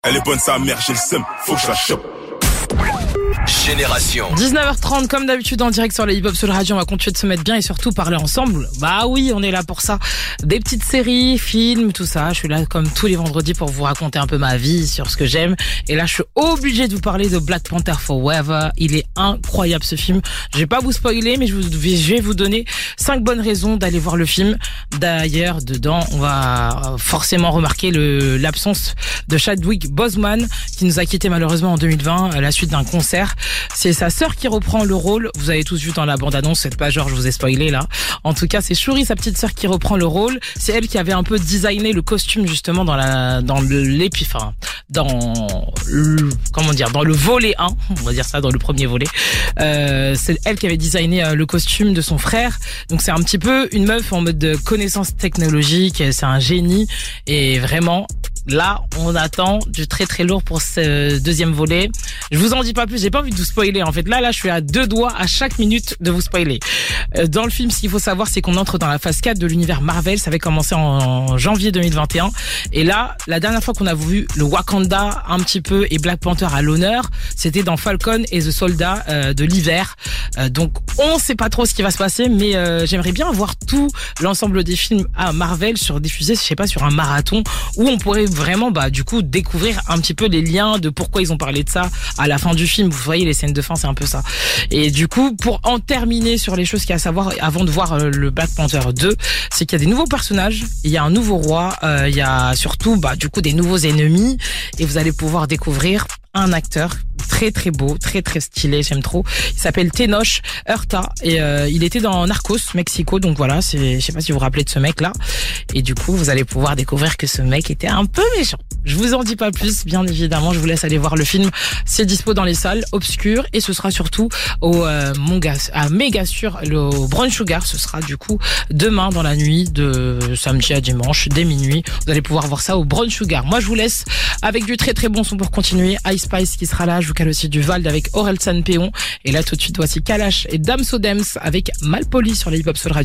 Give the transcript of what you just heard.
Elle est bonne sa mère, j'ai le seum, faut que je la chope. Génération. 19h30, comme d'habitude en direct sur les Hip Hop Soul Radio, on va continuer de se mettre bien et surtout parler ensemble. Bah oui, on est là pour ça. Des petites séries, films, tout ça. Je suis là comme tous les vendredis pour vous raconter un peu ma vie sur ce que j'aime. Et là, je suis obligé de vous parler de Black Panther Forever. Il est incroyable ce film. Je vais pas vous spoiler, mais je vais vous donner 5 bonnes raisons d'aller voir le film. D'ailleurs, dedans, on va forcément remarquer l'absence de Chadwick Boseman qui nous a quitté malheureusement en 2020 à la suite d'un concert. C'est sa sœur qui reprend le rôle. Vous avez tous vu dans la bande-annonce, c'est pas genre je vous ai spoilé là. En tout cas, c'est Shuri, sa petite sœur, qui reprend le rôle. C'est elle qui avait un peu designé le costume justement dans le volet 1, on va dire ça, dans le premier volet. C'est elle qui avait designé le costume de son frère. Donc c'est un petit peu une meuf en mode de connaissance technologique. C'est un génie et vraiment. Là, on attend du très très lourd pour ce deuxième volet. Je vous en dis pas plus, j'ai pas envie de vous spoiler. En fait, là, je suis à 2 doigts à chaque minute de vous spoiler. Dans le film, ce qu'il faut savoir, c'est qu'on entre dans la phase 4 de l'univers Marvel. Ça avait commencé en janvier 2021. Et là, la dernière fois qu'on a vu le Wakanda un petit peu et Black Panther à l'honneur, c'était dans Falcon et The Soldat de l'hiver. Donc, on sait pas trop ce qui va se passer, mais j'aimerais bien voir tout l'ensemble des films à Marvel diffusés, je sais pas, sur un marathon où on pourrait vraiment du coup découvrir un petit peu les liens de pourquoi ils ont parlé de ça à la fin du film. Vous voyez, les scènes de fin, c'est un peu ça. Et du coup, pour en terminer sur les choses qu'il y a à savoir avant de voir le Black Panther 2, c'est qu'il y a des nouveaux personnages, il y a un nouveau roi, il y a surtout du coup des nouveaux ennemis et vous allez pouvoir découvrir un acteur très très beau, très très stylé, j'aime trop. Il s'appelle Tenoch Huerta et il était dans Narcos Mexico, donc voilà, je sais pas si vous vous rappelez de ce mec là. Et du coup, vous allez pouvoir découvrir que ce mec était un peu méchant. Je vous en dis pas plus, bien évidemment, je vous laisse aller voir le film. C'est dispo dans les salles obscures et ce sera surtout à Mégasur, au Brown Sugar. Ce sera du coup demain dans la nuit de samedi à dimanche, dès minuit. Vous allez pouvoir voir ça au Brown Sugar. Moi, je vous laisse avec du très très bon son pour continuer. Ice Spice qui sera là. Je vous cale aussi du Vald avec Orelsan Péon. Et là, tout de suite, voici Kalash et Damso Dems avec Malpoli sur les Hip Hop Soul Radio.